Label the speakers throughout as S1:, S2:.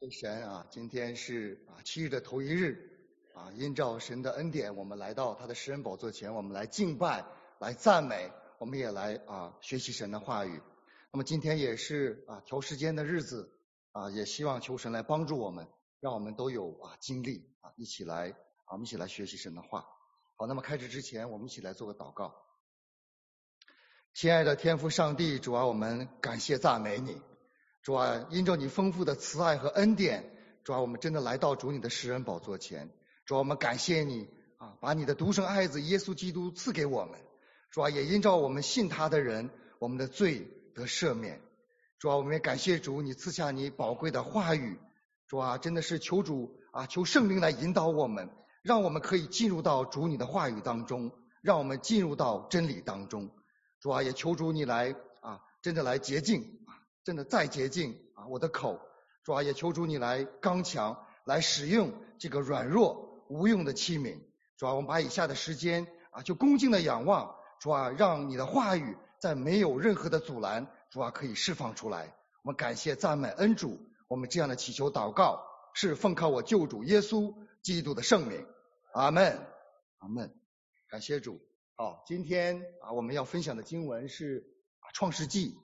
S1: 谢神啊，今天是7日的头一日啊，因照神的恩典，我们来到他的施恩宝座前，我们来敬拜，来赞美，我们也来学习神的话语。那么今天也是调时间的日子也希望求神来帮助我们，让我们都有精力一起来我们一起来学习神的话。好，那么开始之前，我们一起来做个祷告。亲爱的天父上帝，主啊，我们感谢赞美你。主啊，因着你丰富的慈爱和恩典，主啊，我们真的来到主你的施恩宝座前。主啊，我们感谢你把你的独生爱子耶稣基督赐给我们。主啊，也因着我们信他的人，我们的罪得赦免。主啊，我们也感谢主，你赐下你宝贵的话语。主啊，真的是求主求圣灵来引导我们，让我们可以进入到主你的话语当中，让我们进入到真理当中。主啊，也求主你来真的来洁净，真的再洁净我的口。主啊，也求主你来刚强，来使用这个软弱无用的器皿。主啊，我们把以下的时间就恭敬的仰望。主啊，让你的话语在没有任何的阻拦，主啊可以释放出来。我们感谢赞美恩主，我们这样的祈求祷告是奉靠我救主耶稣基督的圣名。阿们，阿们。感谢主。好，今天我们要分享的经文是创世纪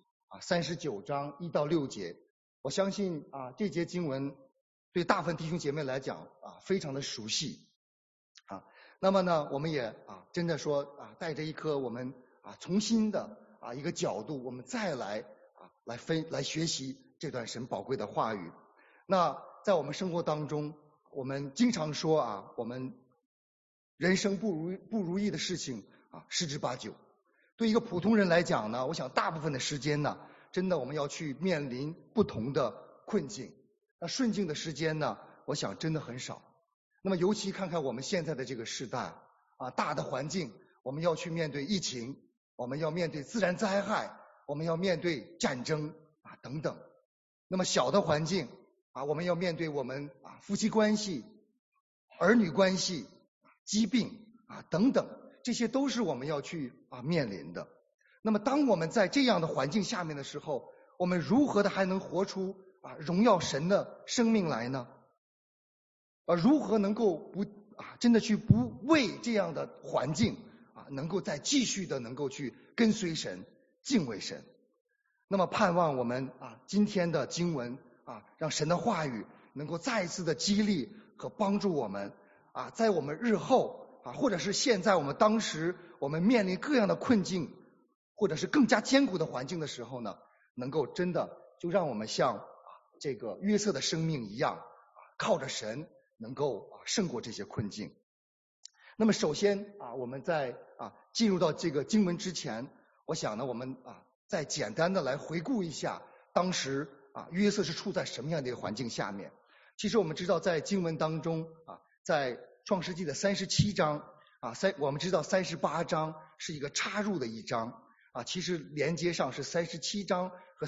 S1: 39章1到6节。我相信这节经文对大部分弟兄姐妹来讲非常的熟悉那么呢，我们也真的说带着一颗我们重新的一个角度，我们再来来学习这段神宝贵的话语。那在我们生活当中，我们经常说我们人生不如意的事情十之八九。对一个普通人来讲呢，我想大部分的时间呢，真的我们要去面临不同的困境。那顺境的时间呢，我想真的很少。那么尤其看看我们现在的这个时代大的环境，我们要去面对疫情，我们要面对自然灾害，我们要面对战争等等。那么小的环境我们要面对我们夫妻关系、儿女关系、疾病等等，这些都是我们要去面临的。那么当我们在这样的环境下面的时候，我们如何的还能活出荣耀神的生命来呢？如何能够真的去不为这样的环境能够再继续的能够去跟随神、敬畏神？那么盼望我们今天的经文让神的话语能够再一次的激励和帮助我们在我们日后或者是现在我们当时我们面临各样的困境，或者是更加艰苦的环境的时候呢，能够真的就让我们像这个约瑟的生命一样，靠着神能够胜过这些困境。那么首先我们在进入到这个经文之前，我想呢，我们再简单的来回顾一下当时约瑟是处在什么样的一个环境下面。其实我们知道在经文当中在创世纪的37章我们知道38章是一个插入的一章其实连接上是37章和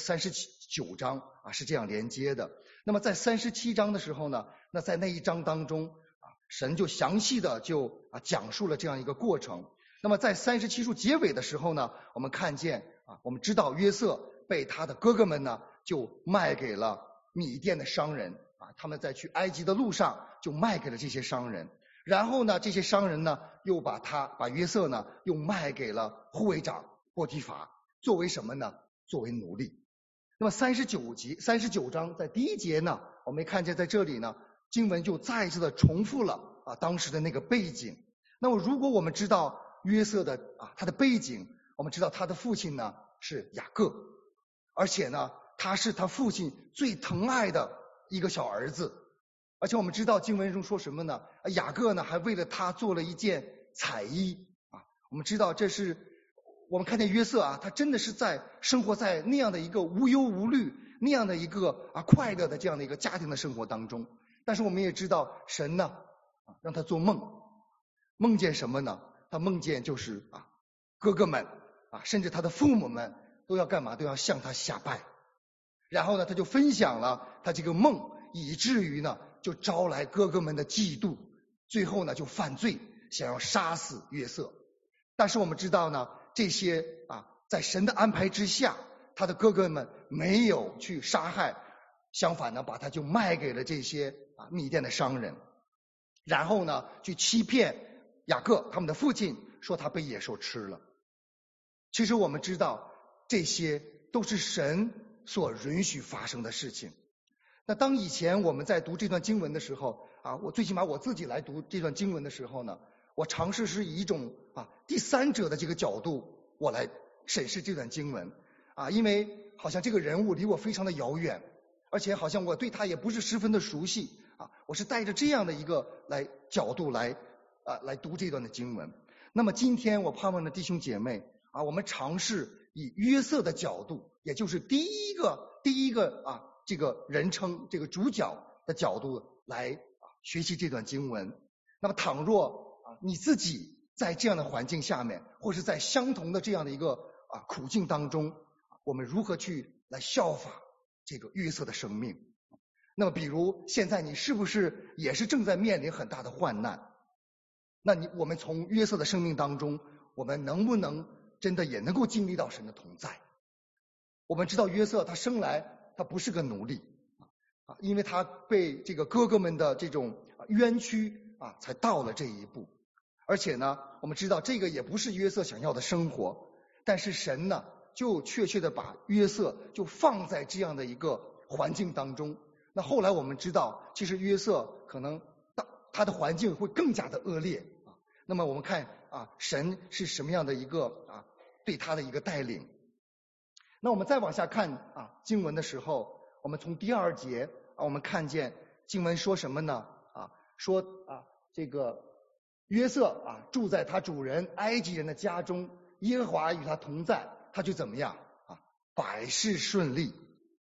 S1: 39章是这样连接的。那么在37章的时候呢，那在那一章当中神就详细的就讲述了这样一个过程。那么在37书结尾的时候呢，我们看见我们知道约瑟被他的哥哥们呢就卖给了米甸的商人他们在去埃及的路上就卖给了这些商人。然后呢，这些商人呢又把约瑟呢又卖给了护卫长波提乏，作为什么呢？作为奴隶。那么39章在第1节呢，我们看见在这里呢，经文就再一次的重复了当时的那个背景。那么如果我们知道约瑟的他的背景，我们知道他的父亲呢是雅各，而且呢他是他父亲最疼爱的一个小儿子。而且我们知道经文中说什么呢？雅各呢还为了他做了一件彩衣我们知道这是我们看见约瑟他真的是在生活在那样的一个无忧无虑，那样的一个快乐的这样的一个家庭的生活当中。但是我们也知道神呢让他做梦，梦见什么呢？他梦见就是哥哥们甚至他的父母们都要干嘛？都要向他下拜。然后呢他就分享了他这个梦，以至于呢就招来哥哥们的嫉妒，最后呢就犯罪，想要杀死约瑟。但是我们知道呢，这些在神的安排之下，他的哥哥们没有去杀害相反呢，把他就卖给了这些米甸的商人，然后呢，去欺骗雅各他们的父亲，说他被野兽吃了。其实我们知道，这些都是神所允许发生的事情。那当以前我们在读这段经文的时候我最起码我自己来读这段经文的时候呢，我尝试是以一种第三者的这个角度，我来审视这段经文因为好像这个人物离我非常的遥远，而且好像我对他也不是十分的熟悉我是带着这样的一个角度来读这段的经文。那么今天我盼望的弟兄姐妹我们尝试以约瑟的角度，也就是第一个这个人称这个主角的角度来学习这段经文。那么倘若你自己在这样的环境下面，或是在相同的这样的一个苦境当中，我们如何去来效法这个约瑟的生命？那么比如现在你是不是也是正在面临很大的患难？那我们从约瑟的生命当中，我们能不能真的也能够经历到神的同在？我们知道约瑟他生来他不是个奴隶因为他被这个哥哥们的这种冤屈才到了这一步。而且呢，我们知道这个也不是约瑟想要的生活，但是神呢就确切的把约瑟就放在这样的一个环境当中。那后来我们知道，其实约瑟可能他的环境会更加的恶劣那么我们看神是什么样的一个对他的一个带领。那我们再往下看经文的时候，我们从第2节我们看见经文说什么呢说这个约瑟住在他主人埃及人的家中，耶和华与他同在，他就怎么样百事顺利。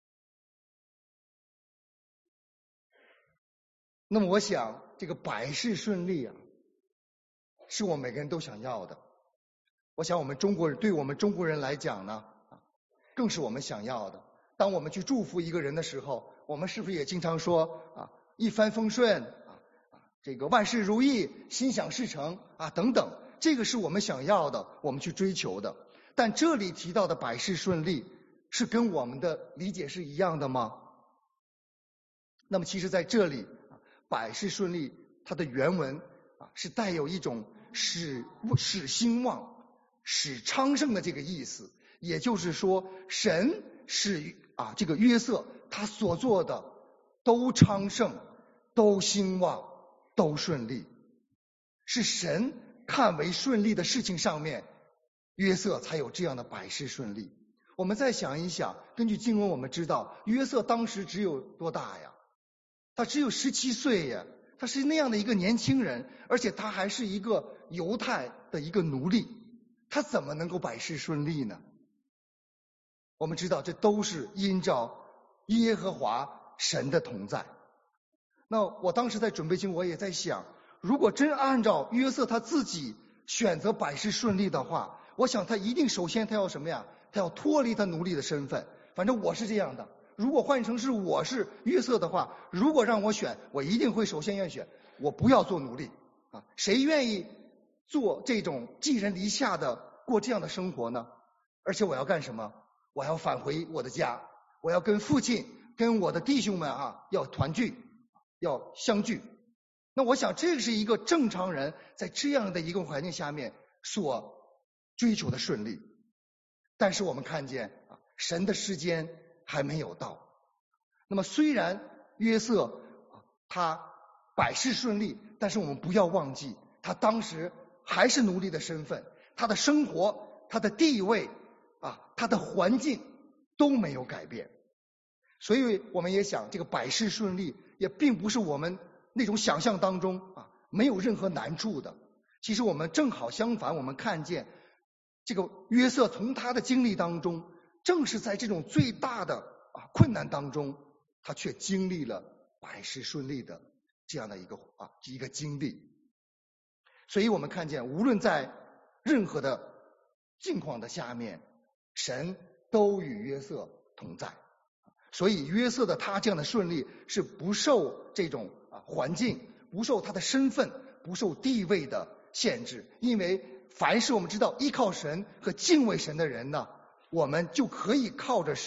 S1: 那么我想这个百事顺利是我们每个人都想要的。我想我们中国人，对我们中国人来讲呢更是我们想要的。当我们去祝福一个人的时候，我们是不是也经常说一帆风顺这个万事如意，心想事成等等，这个是我们想要的，我们去追求的。但这里提到的百事顺利是跟我们的理解是一样的吗？那么其实在这里百事顺利它的原文是带有一种使兴旺使昌盛的这个意思。也就是说，神使这个约瑟他所做的都昌盛，都兴旺，都顺利，是神看为顺利的事情上面，约瑟才有这样的百事顺利。我们再想一想，根据经文我们知道约瑟当时只有多大呀？他只有17岁呀，他是那样的一个年轻人，而且他还是一个犹太的一个奴隶，他怎么能够百事顺利呢？我们知道这都是因着耶和华神的同在。那我当时在准备经，我也在想，如果真按照约瑟他自己选择百事顺利的话，我想他一定首先他要什么呀？他要脱离他奴隶的身份。反正我是这样的，如果换成是我是约瑟的话，如果让我选，我一定会首先要选我不要做奴隶谁愿意做这种寄人篱下的过这样的生活呢？而且我要干什么？我要返回我的家，我要跟父亲跟我的弟兄们要团聚，要相聚。那我想这是一个正常人在这样的一个环境下面所追求的顺利。但是我们看见神的时间还没有到。那么虽然约瑟他百事顺利，但是我们不要忘记他当时还是奴隶的身份，他的生活他的地位他的环境都没有改变。所以我们也想这个百事顺利也并不是我们那种想象当中没有任何难处的。其实我们正好相反，我们看见这个约瑟从他的经历当中，正是在这种最大的困难当中，他却经历了百事顺利的这样的一个经历。所以我们看见无论在任何的境况的下面，神都与约瑟同在。所以约瑟的他这样的顺利是不受这种环境，不受他的身份，不受地位的限制。因为凡是我们知道依靠神和敬畏神的人呢，我们就可以靠着神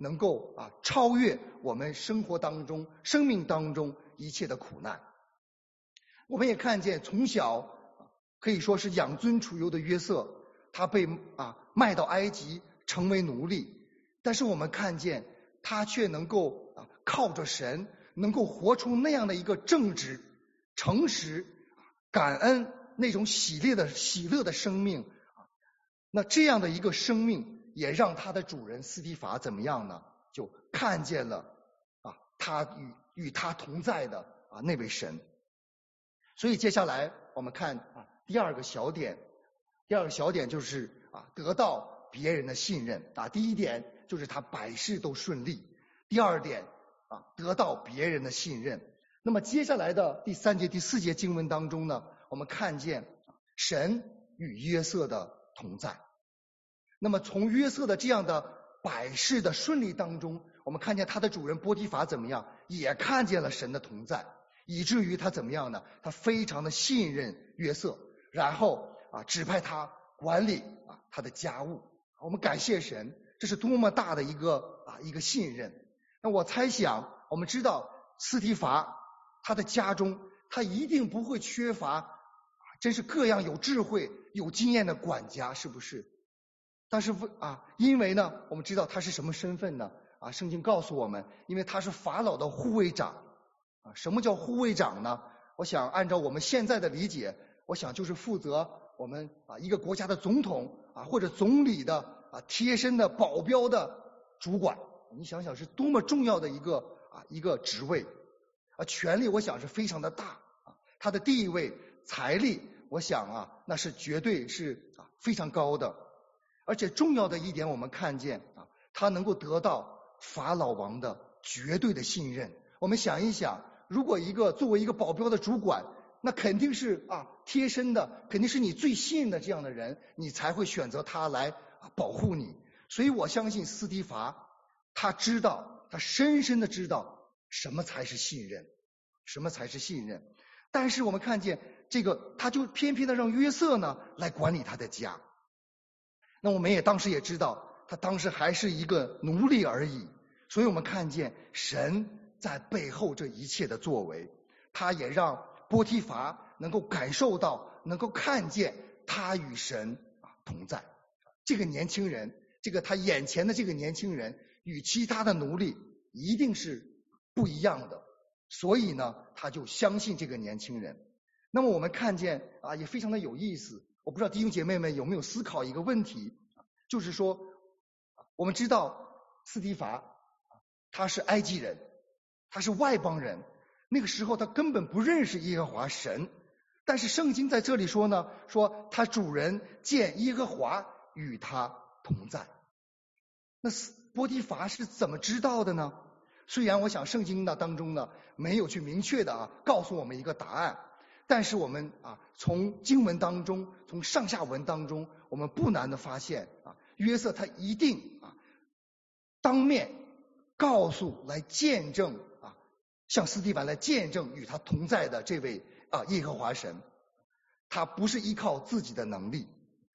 S1: 能够超越我们生活当中、生命当中一切的苦难。我们也看见从小可以说是养尊处优的约瑟，他被卖到埃及成为奴隶，但是我们看见他却能够靠着神，能够活出那样的一个正直、诚实、感恩那种喜乐的生命。那这样的一个生命也让他的主人斯提法怎么样呢？就看见了他与他同在的那位神。所以接下来我们看第二个小点就是得到别人的信任。第一点就是他百事都顺利，第二点得到别人的信任。那么接下来的第3节、第4节经文当中呢，我们看见神与约瑟的同在。那么从约瑟的这样的百事的顺利当中，我们看见他的主人波提乏怎么样，也看见了神的同在，以至于他怎么样呢？他非常的信任约瑟，然后指派他管理他的家务。我们感谢神，这是多么大的一个信任。那我猜想，我们知道斯提乏他的家中，他一定不会缺乏真是各样有智慧、有经验的管家，是不是？但是因为呢，我们知道他是什么身份呢？圣经告诉我们，因为他是法老的护卫长。什么叫护卫长呢？我想按照我们现在的理解，我想就是负责我们一个国家的总统或者总理的贴身的保镖的主管。你想想是多么重要的一个职位，权力我想是非常的大，他的地位、财力，我想那是绝对是非常高的。而且重要的一点，我们看见他能够得到法老王的绝对的信任。我们想一想，如果作为一个保镖的主管，那肯定是贴身的，肯定是你最信任的这样的人，你才会选择他来保护你。所以我相信斯提乏他深深的知道什么才是信任，什么才是信任。但是我们看见他就偏偏的让约瑟呢来管理他的家。那我们当时也知道，他当时还是一个奴隶而已。所以我们看见神在背后这一切的作为，他也让波提乏能够感受到，能够看见他与神同在。这个年轻人，他眼前的这个年轻人与其他的奴隶一定是不一样的，所以呢他就相信这个年轻人。那么我们看见也非常的有意思。我不知道弟兄姐妹们有没有思考一个问题，就是说我们知道斯提乏他是埃及人，他是外邦人，那个时候他根本不认识耶和华神，但是圣经在这里说呢，说他主人见耶和华与他同在。那波提乏是怎么知道的呢？虽然我想圣经当中呢没有去明确的告诉我们一个答案，但是我们从经文当中，从上下文当中，我们不难的发现约瑟他一定当面告诉来见证向斯提乏来见证与他同在的这位耶和华神，他不是依靠自己的能力。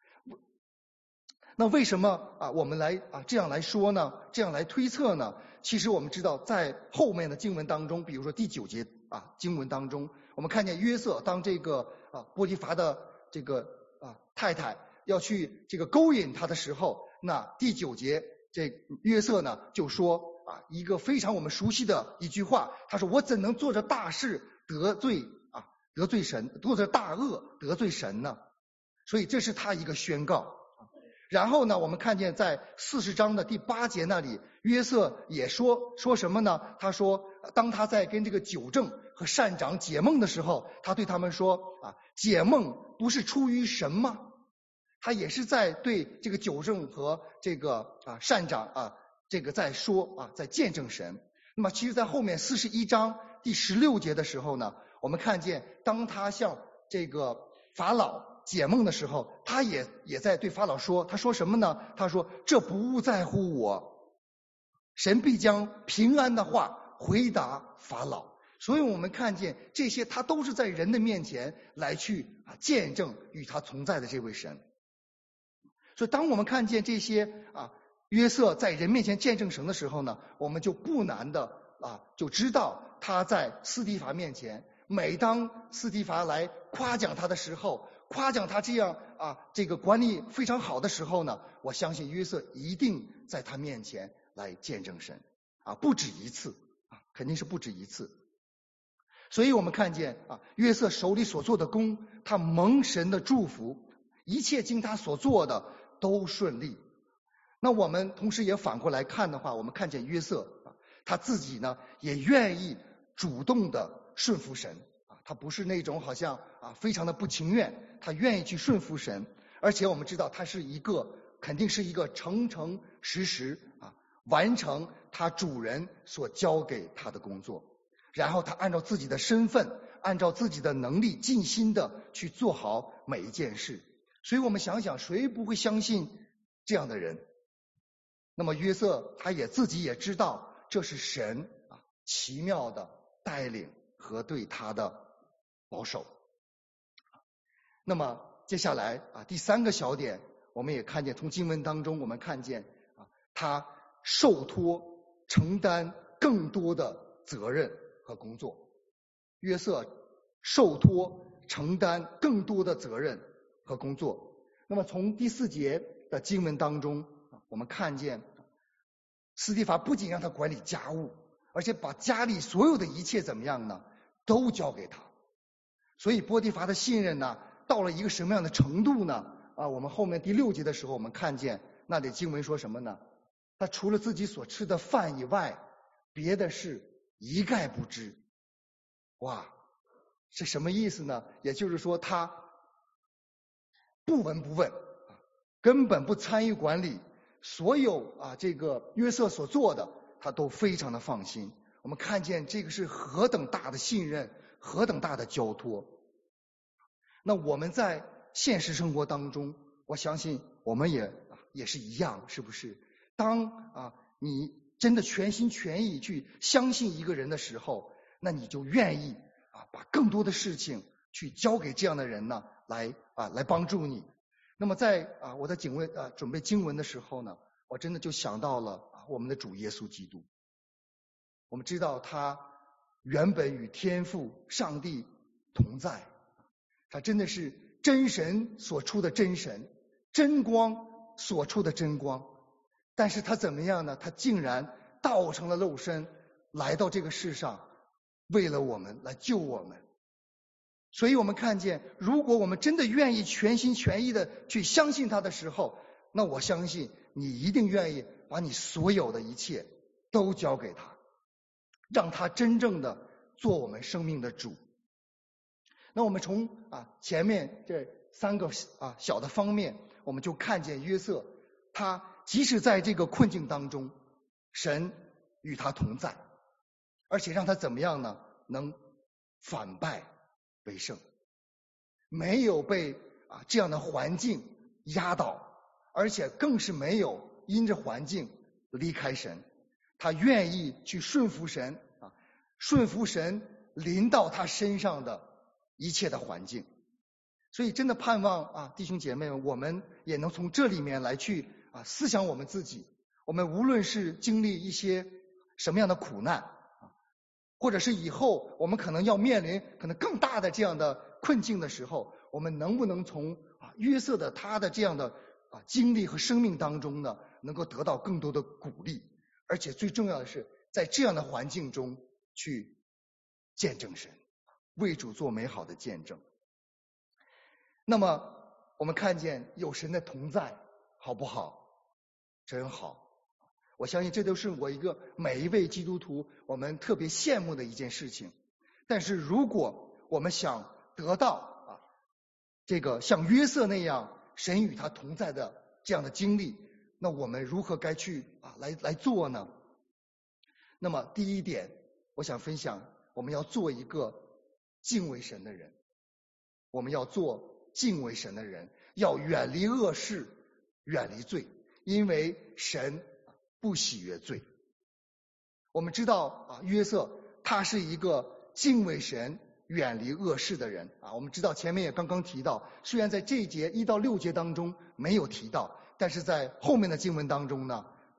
S1: 那为什么我们来这样来说呢？这样来推测呢？其实我们知道，在后面的经文当中，比如说第9节经文当中，我们看见约瑟当这个波提乏的这个太太要去勾引他的时候，那第9节约瑟呢就说一个非常我们熟悉的一句话，他说：“我怎能做着大事得罪神，做着大恶得罪神呢？”所以这是他一个宣告。然后呢，我们看见在40章的第8节那里，约瑟也说什么呢？他说，当他在跟这个酒政和善长解梦的时候，他对他们说解梦不是出于神吗？他也是在对这个酒政和这个善长在说在见证神。那么其实在后面41章第16节的时候呢，我们看见当他向这个法老解梦的时候，他也在对法老说，他说什么呢？他说：“这不在乎我，神必将平安的话回答法老。”所以我们看见这些，他都是在人的面前来去见证与他同在的这位神。所以当我们看见这些约瑟在人面前见证神的时候呢，我们就不难的就知道他在司提法面前，每当司提法来夸奖他的时候，夸奖他这样这个管理非常好的时候呢，我相信约瑟一定在他面前来见证神不止一次肯定是不止一次。所以我们看见约瑟手里所做的工，他蒙神的祝福，一切经他所做的都顺利。那我们同时也反过来看的话，我们看见约瑟他自己呢也愿意主动的顺服神他不是那种好像非常的不情愿，他愿意去顺服神，而且我们知道他是肯定是一个诚诚实实完成他主人所交给他的工作，然后他按照自己的身份，按照自己的能力尽心的去做好每一件事。所以我们想想，谁不会相信这样的人？那么约瑟他自己也知道这是神奇妙的带领和对他的保守。那么接下来第三个小点，我们也看见从经文当中我们看见他受托承担更多的责任和工作。约瑟受托承担更多的责任和工作。那么从第4节的经文当中我们看见司提法不仅让他管理家务，而且把家里所有的一切怎么样呢，都交给他。所以波提乏的信任呢到了一个什么样的程度呢我们后面第6节的时候我们看见那里经文说什么呢？他除了自己所吃的饭以外，别的事一概不知。哇，是什么意思呢？也就是说他不闻不问根本不参与管理，所有这个约瑟所做的他都非常的放心。我们看见这个是何等大的信任，何等大的交托。那我们在现实生活当中，我相信我们也是一样，是不是？当你真的全心全意去相信一个人的时候，那你就愿意把更多的事情去交给这样的人呢，来帮助你。那么在我在准备经文的时候呢，我真的就想到了我们的主耶稣基督。我们知道他原本与天父上帝同在，他真的是真神所出的真神，真光所出的真光。但是他怎么样呢？他竟然道成了肉身，来到这个世上，为了我们来救我们。所以我们看见，如果我们真的愿意全心全意的去相信他的时候，那我相信你一定愿意把你所有的一切都交给他，让他真正的做我们生命的主。那我们从前面这3个小的方面，我们就看见约瑟他即使在这个困境当中，神与他同在，而且让他怎么样呢？能反败为胜，没有被这样的环境压倒，而且更是没有因着环境离开神。他愿意去顺服神顺服神临到他身上的一切的环境。所以真的盼望弟兄姐妹们，我们也能从这里面来去思想我们自己。我们无论是经历一些什么样的苦难或者是以后我们可能要面临可能更大的这样的困境的时候，我们能不能从约瑟的他的这样的经历和生命当中呢，能够得到更多的鼓励，而且最重要的是在这样的环境中去见证神，为主做美好的见证。那么我们看见有神的同在，好不好？真好。我相信这都是每一位基督徒我们特别羡慕的一件事情。但是如果我们想得到这个像约瑟那样神与他同在的这样的经历，那我们如何该去来做呢？那么第一点，我想分享，我们要做一个敬畏神的人。我们要做敬畏神的人，要远离恶事，远离罪，因为神不喜悦罪。我们知道约瑟他是一个敬畏神远离恶事的人我们知道前面也刚刚提到，虽然在这一节1到6节当中没有提到，但是在后面的经文当中呢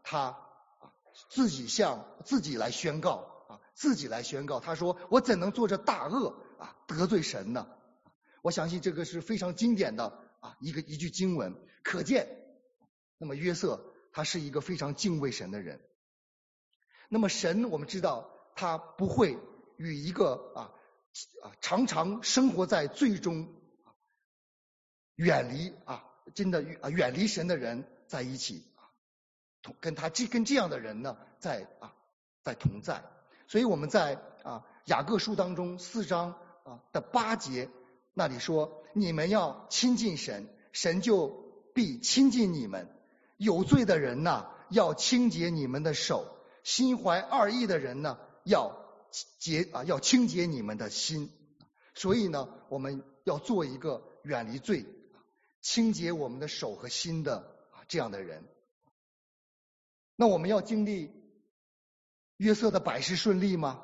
S1: 他自己来宣告，他说我怎能做这大恶得罪神呢？我相信这个是非常经典的一句经文，可见那么约瑟他是一个非常敬畏神的人。那么神我们知道他不会与一个常常生活在罪中远离神的人在一起，跟这样的人呢在同在。所以我们在雅各书当中4章的8节那里说，你们要亲近神，神就必亲近你们。有罪的人呢，要清洁你们的手；心怀二意的人呢，要清洁你们的心。所以呢，我们要做一个远离罪、清洁我们的手和心的这样的人。那我们要经历约瑟的百事顺利吗？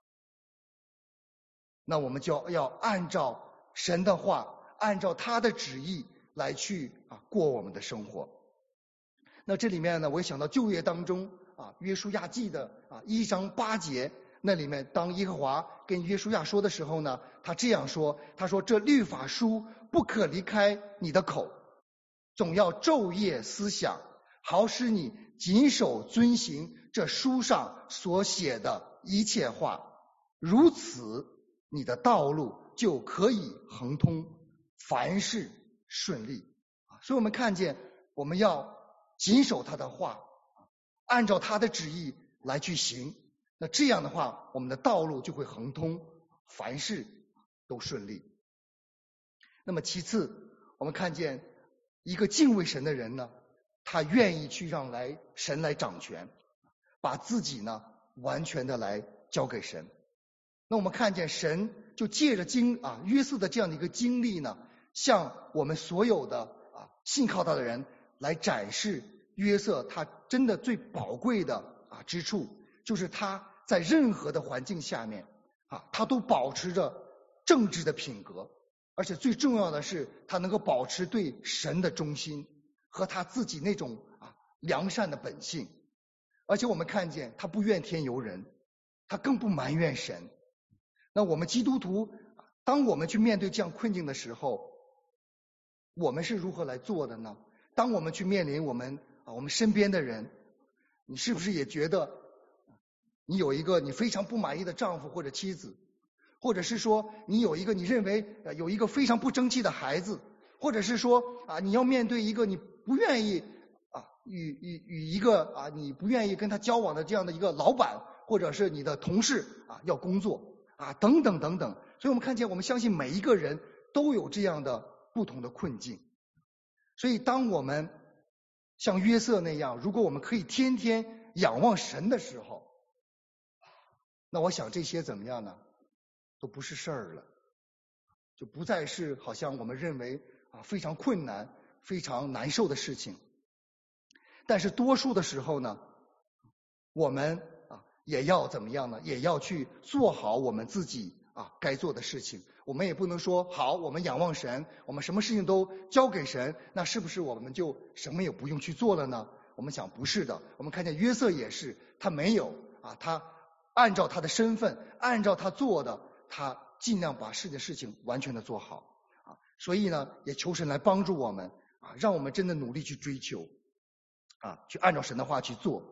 S1: 那我们就要按照神的话，按照他的旨意来去过我们的生活。那这里面呢，我也想到旧约当中约书亚记的1章8节，那里面当耶和华跟约书亚说的时候呢，他这样说，他说这律法书不可离开你的口，总要昼夜思想，好使你谨守遵行这书上所写的一切话，如此你的道路就可以亨通，凡事顺利。所以我们看见我们要谨守他的话，按照他的旨意来去行，那这样的话我们的道路就会亨通，凡事都顺利。那么其次我们看见一个敬畏神的人呢，他愿意去让神来掌权，把自己呢完全的来交给神。那我们看见神就借着约瑟的这样的一个经历呢，向我们所有的信靠他的人来展示约瑟他真的最宝贵的之处，就是他在任何的环境下面他都保持着正直的品格，而且最重要的是他能够保持对神的忠心和他自己那种良善的本性。而且我们看见他不怨天尤人，他更不埋怨神。那我们基督徒当我们去面对这样困境的时候，我们是如何来做的呢？当我们去面临我们身边的人，你是不是也觉得你有一个你非常不满意的丈夫或者妻子，或者是说你有一个你认为有一个非常不争气的孩子，或者是说你要面对一个你不愿意与一个你不愿意跟他交往的这样的一个老板，或者是你的同事要工作等等等等。所以我们看见我们相信每一个人都有这样的不同的困境。所以当我们像约瑟那样，如果我们可以天天仰望神的时候，那我想这些怎么样呢？都不是事儿了，就不再是好像我们认为非常困难非常难受的事情。但是多数的时候呢，我们也要怎么样呢？也要去做好我们自己该做的事情。我们也不能说好我们仰望神，我们什么事情都交给神，那是不是我们就什么也不用去做了呢？我们想不是的。我们看见约瑟也是，他没有他按照他的身份，按照他做的，他尽量把事情完全的做好所以呢，也求神来帮助我们让我们真的努力去追求去按照神的话去做。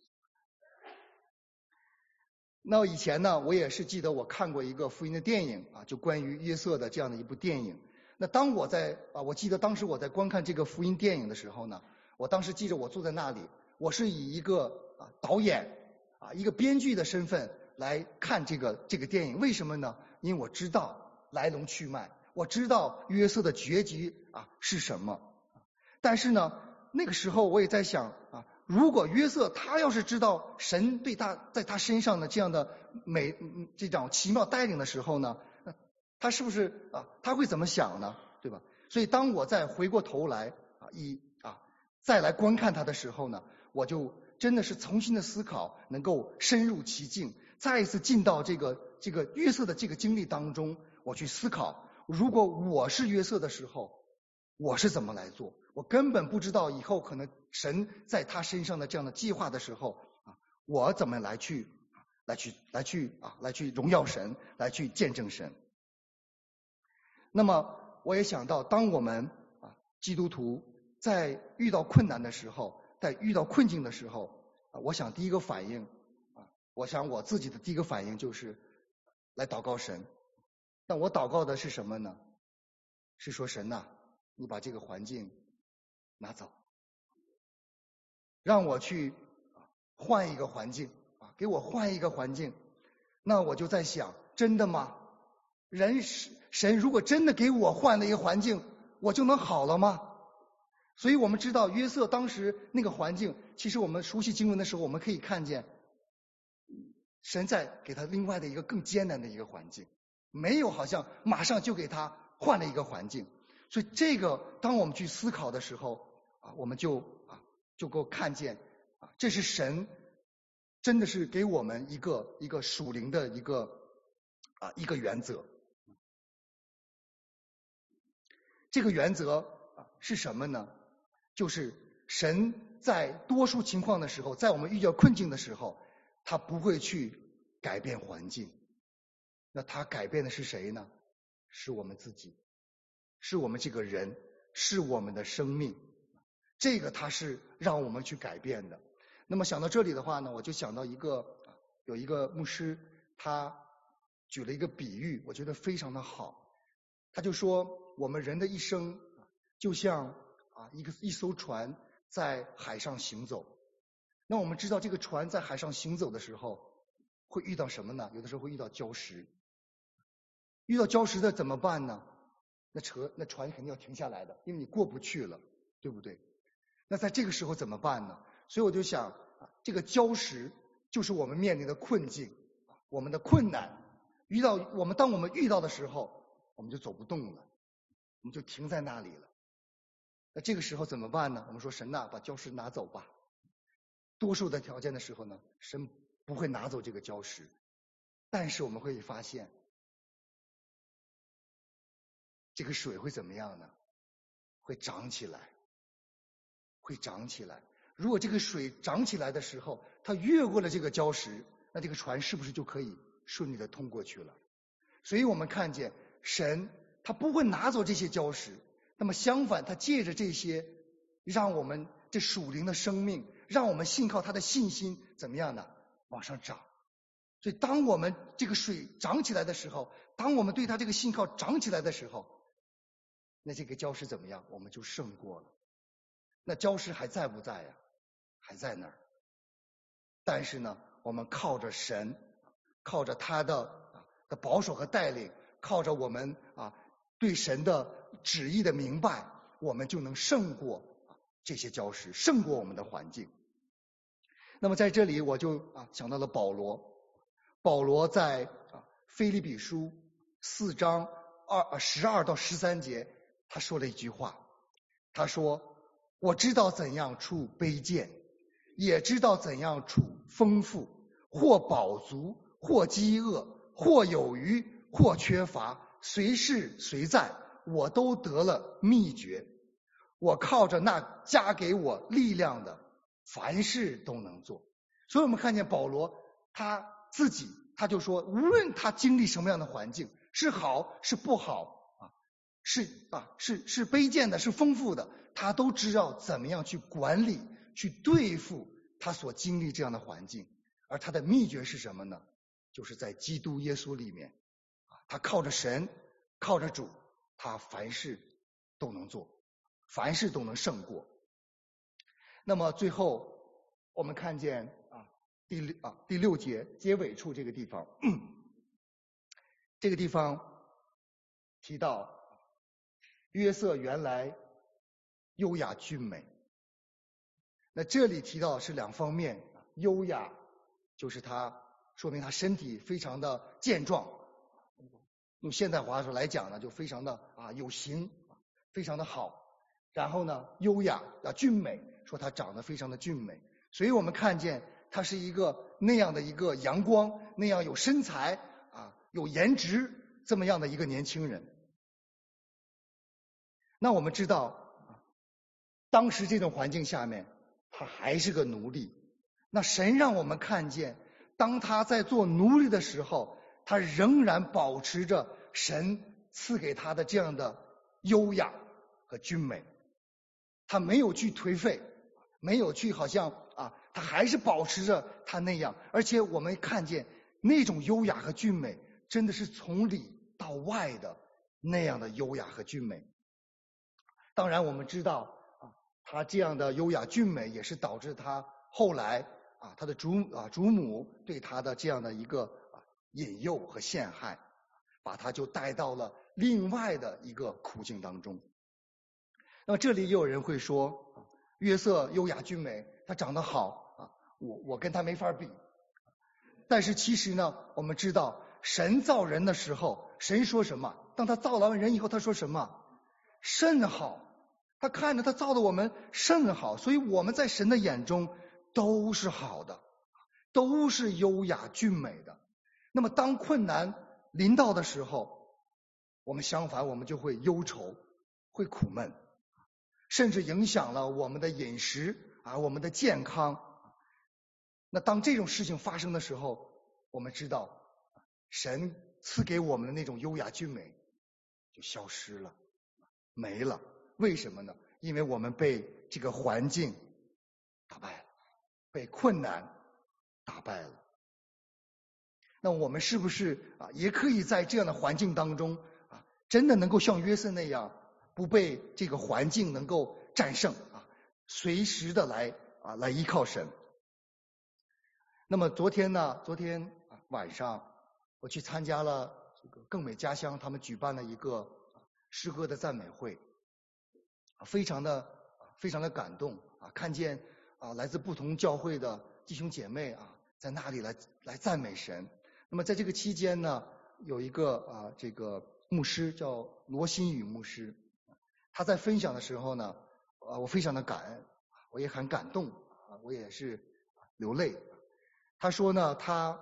S1: 那以前呢，我也是记得我看过一个福音的电影就关于约瑟的这样的一部电影。那当我记得当时我在观看这个福音电影的时候呢，我当时记着我坐在那里，我是以一个导演一个编剧的身份来看这个电影。为什么呢？因为我知道来龙去脉，我知道约瑟的结局是什么。但是呢，那个时候我也在想如果约瑟他要是知道神对他在他身上的这样的这种奇妙带领的时候呢，他是不是他会怎么想呢？对吧？所以当我再回过头来再来观看他的时候呢，我就真的是重新的思考，能够深入其境，再一次进到这个约瑟的这个经历当中，我去思考，如果我是约瑟的时候，我是怎么来做？ 我根本不知道以后可能神在他身上的这样的计划的时候啊，我怎么来去荣耀神，来去见证神。那么我也想到，当我们基督徒在遇到困难的时候，在遇到困境的时候，我想第一个反应我想我自己的第一个反应就是来祷告神。但我祷告的是什么呢？是说神呐，你把这个环境拿走，让我去换一个环境给我换一个环境。那我就在想，真的吗？神如果真的给我换了一个环境，我就能好了吗？所以我们知道约瑟当时那个环境，其实我们熟悉经文的时候，我们可以看见神在给他另外的一个更艰难的一个环境，没有好像马上就给他换了一个环境。所以这个当我们去思考的时候我们就够看见这是神真的是给我们一个属灵的一个原则。这个原则是什么呢？就是神在多数情况的时候，在我们遇到困境的时候，他不会去改变环境。那他改变的是谁呢？是我们自己，是我们这个人，是我们的生命。这个他是让我们去改变的。那么想到这里的话呢，我就想到有一个牧师，他举了一个比喻，我觉得非常的好。他就说我们人的一生就像一艘船在海上行走。那我们知道这个船在海上行走的时候会遇到什么呢？有的时候会遇到礁石。遇到礁石的怎么办呢？那船肯定要停下来的，因为你过不去了，对不对？那在这个时候怎么办呢？所以我就想这个礁石就是我们面临的困境，我们的困难。当我们遇到的时候，我们就走不动了，我们就停在那里了。那这个时候怎么办呢？我们说神把礁石拿走吧。多数的条件的时候呢，神不会拿走这个礁石，但是我们会发现这个水会怎么样呢？会涨起来，会涨起来。如果这个水涨起来的时候，它越过了这个礁石，那这个船是不是就可以顺利的通过去了？所以我们看见神他不会拿走这些礁石，那么相反，他借着这些让我们这属灵的生命，让我们信靠他的信心怎么样呢？往上涨。所以当我们这个水涨起来的时候，当我们对他这个信靠涨起来的时候，那这个礁石怎么样？我们就胜过了。那礁石还在不在呀？还在那儿。但是呢，我们靠着神，靠着他的保守和带领，靠着我们对神的旨意的明白，我们就能胜过这些礁石，胜过我们的环境。那么在这里我就想到了保罗在腓立比书4章12到13节，他说了一句话，他说我知道怎样处卑贱，也知道怎样处丰富，或饱足，或饥饿，或有余，或缺乏，随事随在，我都得了秘诀。我靠着那加给我力量的，凡事都能做。所以我们看见保罗他自己，他就说无论他经历什么样的环境，是好是不好是卑贱的，是丰富的，他都知道怎么样去管理，去对付他所经历这样的环境。而他的秘诀是什么呢？就是在基督耶稣里面，他靠着神，靠着主，他凡事都能做，凡事都能胜过。那么最后我们看见第6节结尾处这个地方，这个地方提到约瑟原来优雅俊美。那这里提到是2方面，优雅就是他说明他身体非常的健壮，用现代话说来讲呢，就非常的有型，非常的好。然后呢，优雅俊美，说他长得非常的俊美。所以我们看见他是一个那样的一个阳光，那样有身材有颜值这么样的一个年轻人。那我们知道当时这种环境下面，他还是个奴隶。那神让我们看见，当他在做奴隶的时候，他仍然保持着神赐给他的这样的优雅和俊美，他没有去颓废，没有去好像他还是保持着他那样，而且我们看见那种优雅和俊美，真的是从里到外的那样的优雅和俊美。当然我们知道他这样的优雅俊美，也是导致他后来他的祖母对他的这样的一个引诱和陷害，把他就带到了另外的一个苦境当中。那么这里也有人会说，约瑟优雅俊美，他长得好我跟他没法比。但是其实呢，我们知道神造人的时候，神说什么？当他造了人以后，他说什么？甚好。他看着他造的我们甚好，所以我们在神的眼中都是好的，都是优雅俊美的。那么当困难临到的时候，我们相反，我们就会忧愁，会苦闷，甚至影响了我们的饮食我们的健康。那当这种事情发生的时候，我们知道神赐给我们的那种优雅俊美就消失了，没了。为什么呢？因为我们被这个环境打败了，被困难打败了。那我们是不是也可以在这样的环境当中真的能够像约瑟那样，不被这个环境能够战胜随时的来依靠神。那么昨天晚上我去参加了这个更美家乡他们举办了一个诗歌的赞美会，非常的感动看见来自不同教会的弟兄姐妹在那里来赞美神。那么在这个期间呢，有一个这个牧师叫罗新宇牧师，他在分享的时候呢我非常的感恩，我也很感动我也是流泪。他说呢，他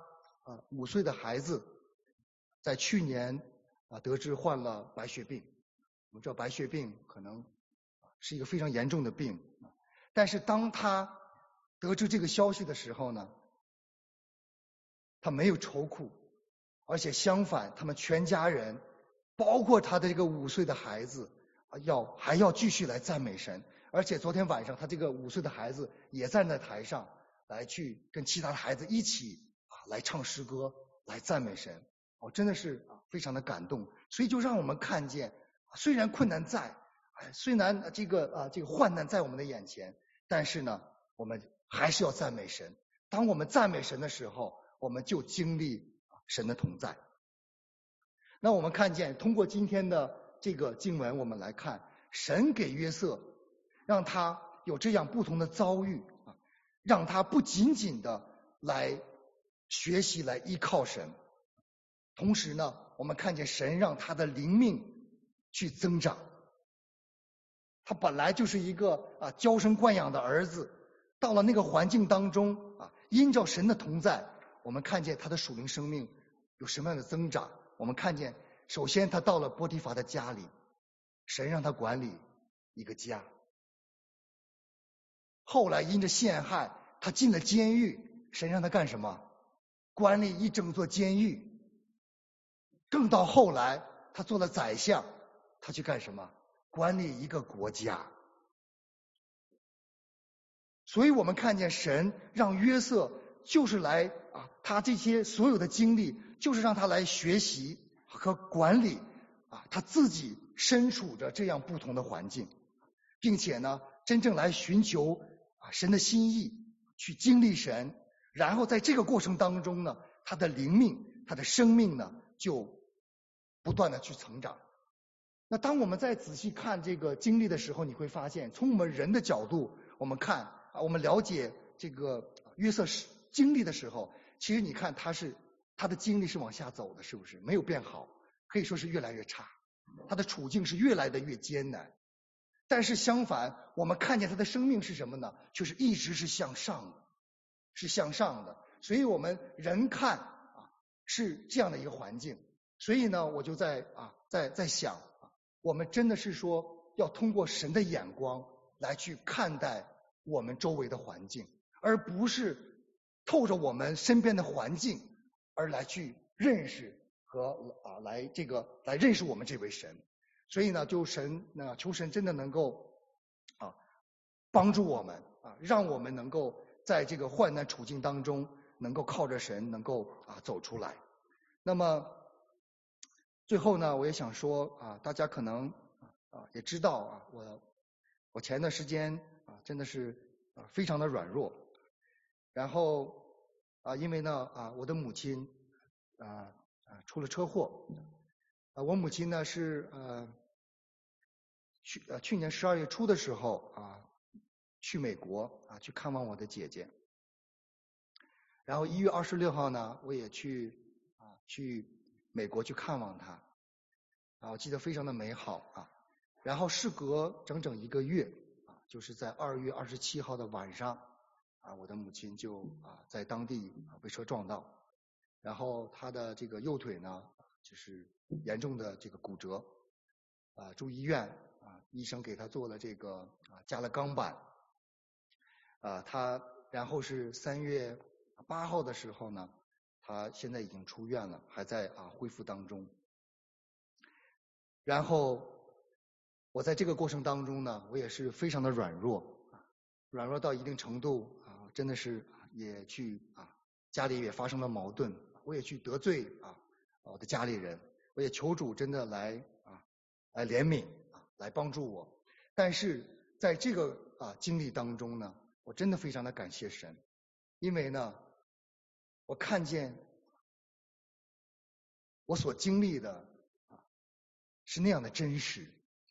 S1: 5岁的孩子在去年得知患了白血病。我们知道白血病可能是一个非常严重的病，但是当他得知这个消息的时候呢，他没有愁苦，而且相反，他们全家人包括他的这个5岁的孩子还要继续来赞美神。而且昨天晚上他这个5岁的孩子也站在台上来去跟其他的孩子一起来唱诗歌，来赞美神。真的是非常的感动。所以就让我们看见，虽然困难在，虽然这个患难在我们的眼前，但是呢我们还是要赞美神。当我们赞美神的时候，我们就经历神的同在。那我们看见通过今天的这个经文，我们来看神给约瑟让他有这样不同的遭遇让他不仅仅的来学习来依靠神，同时呢我们看见神让他的灵命去增长。他本来就是一个娇生惯养的儿子，到了那个环境当中因着神的同在，我们看见他的属灵生命有什么样的增长。我们看见首先他到了波提乏的家里，神让他管理一个家。后来因着陷害，他进了监狱，神让他干什么？管理一整座监狱。更到后来他做了宰相，他去干什么？管理一个国家。所以我们看见神让约瑟就是来他这些所有的经历就是让他来学习和管理他自己身处着这样不同的环境，并且呢真正来寻求神的心意，去经历神，然后在这个过程当中呢，他的灵命他的生命呢就不断的去成长。那当我们在仔细看这个经历的时候，你会发现从我们人的角度我们看我们了解这个约瑟经历的时候，其实你看他的经历是往下走的，是不是没有变好，可以说是越来越差，他的处境是越来的越艰难。但是相反，我们看见他的生命是什么呢？就是一直是向上的，是向上的。所以我们人看是这样的一个环境。所以呢我就在想我们真的是说要通过神的眼光来去看待我们周围的环境，而不是透着我们身边的环境而来去认识和来认识我们这位神。所以呢，求神真的能够帮助我们让我们能够在这个患难处境当中能够靠着神能够走出来。那么最后呢，我也想说大家可能也知道我前段时间真的是非常的软弱，然后因为呢我的母亲出了车祸。我母亲呢是去年12月初的时候去美国去看望我的姐姐，然后1月26号呢我也去美国去看望她我记得非常的美好然后事隔整整1个月就是在2月27号的晚上我的母亲就在当地被车撞到，然后她的这个右腿呢就是严重的这个骨折住医院医生给她做了这个加了钢板她然后是3月8号的时候呢，她现在已经出院了，还在恢复当中。然后我在这个过程当中呢，我也是非常的软弱到一定程度真的是也去家里也发生了矛盾，我也去得罪我的家里人，我也求主真的来怜悯来帮助我。但是在这个经历当中呢，我真的非常的感谢神，因为呢我看见我所经历的是那样的真实，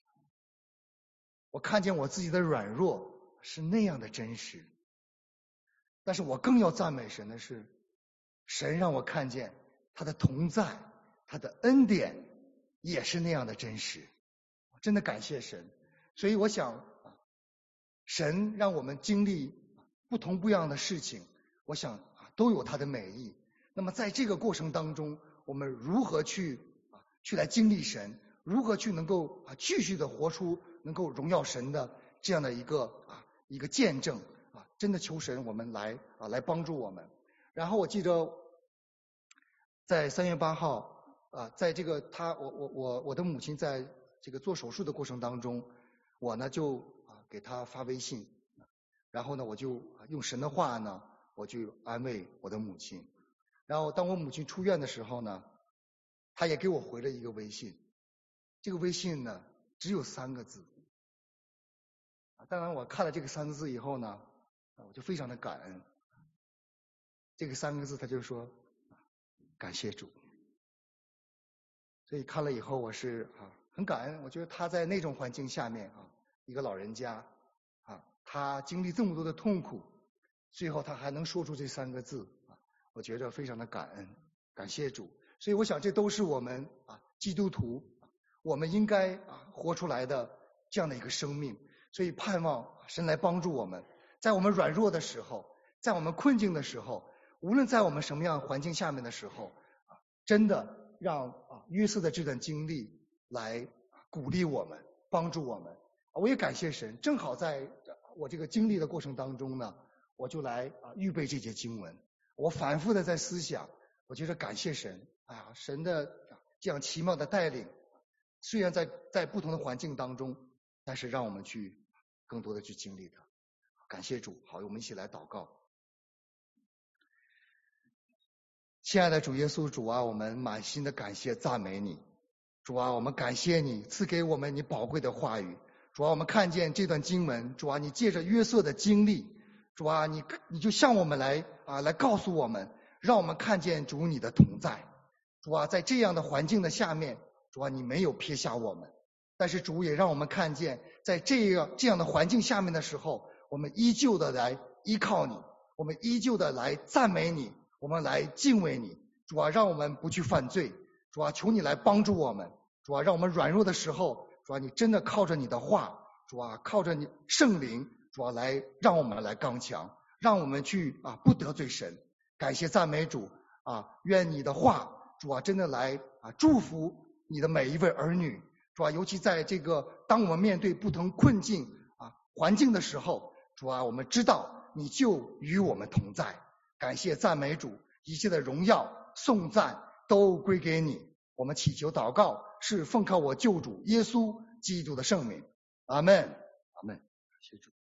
S1: 我看见我自己的软弱是那样的真实，但是我更要赞美神的是，神让我看见他的同在，他的恩典也是那样的真实，真的感谢神。所以我想神让我们经历不同不一样的事情，我想都有他的美意。那么在这个过程当中，我们如何去来经历神，如何去能够继续的活出能够荣耀神的这样的一个见证真的求神我们来帮助我们。然后我记得在3月8号在这个我的母亲在这个做手术的过程当中，我呢就给她发微信，然后呢我就用神的话呢我就安慰我的母亲。然后当我母亲出院的时候呢，她也给我回了一个微信，这个微信呢只有3个字。当然我看了这个3个字以后呢，我就非常的感恩。这个3个字他就说感谢主。所以看了以后我是很感恩，我觉得他在那种环境下面一个老人家他经历这么多的痛苦，最后他还能说出这3个字我觉得非常的感恩，感谢主。所以我想这都是我们基督徒我们应该活出来的这样的一个生命。所以盼望神来帮助我们，在我们软弱的时候，在我们困境的时候，无论在我们什么样环境下面的时候真的让约瑟的这段经历来鼓励我们，帮助我们。我也感谢神，正好在我这个经历的过程当中呢，我就来预备这节经文，我反复的在思想，我觉得感谢神神的这样奇妙的带领，虽然在不同的环境当中，但是让我们去更多的去经历它。感谢主。好，我们一起来祷告。亲爱的主耶稣，主我们满心的感谢赞美你。主我们感谢你赐给我们你宝贵的话语。主我们看见这段经文，主你借着约瑟的经历，主你就向我们来告诉我们，让我们看见主你的同在。主在这样的环境的下面，主你没有撇下我们，但是主也让我们看见，在这样的环境下面的时候，我们依旧的来依靠你，我们依旧的来赞美你，我们来敬畏你。主让我们不去犯罪。主求你来帮助我们。主让我们软弱的时候，主你真的靠着你的话，主靠着你圣灵，主来让我们来刚强，让我们去不得罪神。感谢赞美主愿你的话主真的来祝福你的每一位儿女。主尤其在这个当我们面对不同困境环境的时候，主啊，我们知道你就与我们同在。感谢赞美主，一切的荣耀颂赞都归给你。我们祈求祷告是奉靠我救主耶稣基督的圣名，阿们，阿们。谢主。